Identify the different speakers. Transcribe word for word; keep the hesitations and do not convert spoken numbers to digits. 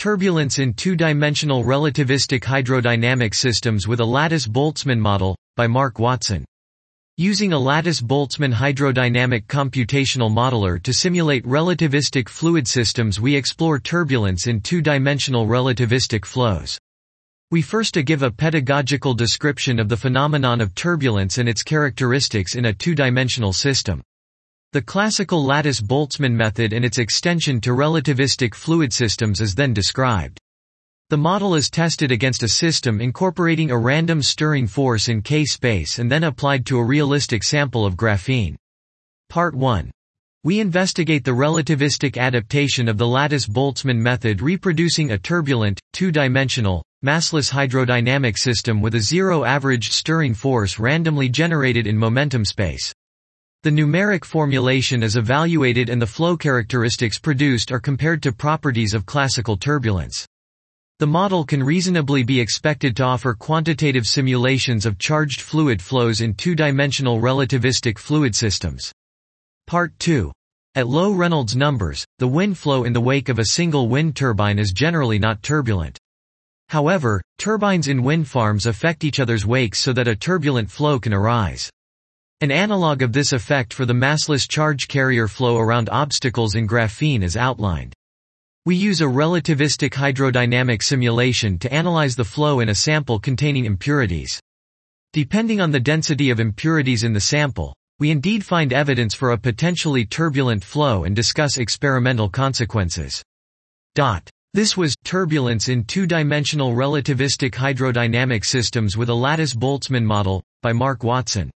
Speaker 1: Turbulence in Two-Dimensional Relativistic Hydrodynamic Systems with a Lattice-Boltzmann Model, by Mark Watson. Using a Lattice-Boltzmann hydrodynamic computational modeler to simulate relativistic fluid systems, we explore turbulence in two-dimensional relativistic flows. We first give a pedagogical description of the phenomenon of turbulence and its characteristics in a two-dimensional system. The classical Lattice-Boltzmann method and its extension to relativistic fluid systems is then described. The model is tested against a system incorporating a random stirring force in K-space and then applied to a realistic sample of graphene. Part one. We investigate the relativistic adaptation of the Lattice-Boltzmann method reproducing a turbulent, two-dimensional, massless hydrodynamic system with a zero-averaged stirring force randomly generated in momentum space. The numeric formulation is evaluated and the flow characteristics produced are compared to properties of classical turbulence. The model can reasonably be expected to offer quantitative simulations of charged fluid flows in two-dimensional relativistic fluid systems. Part two. At low Reynolds numbers, the wind flow in the wake of a single wind turbine is generally not turbulent. However, turbines in wind farms affect each other's wakes so that a turbulent flow can arise. An analog of this effect for the massless charge carrier flow around obstacles in graphene is outlined. We use a relativistic hydrodynamic simulation to analyze the flow in a sample containing impurities. Depending on the density of impurities in the sample, we indeed find evidence for a potentially turbulent flow and discuss experimental consequences. Dot. This was Turbulence in Two-Dimensional Relativistic Hydrodynamic Systems with a Lattice-Boltzmann Model, by Mark Watson.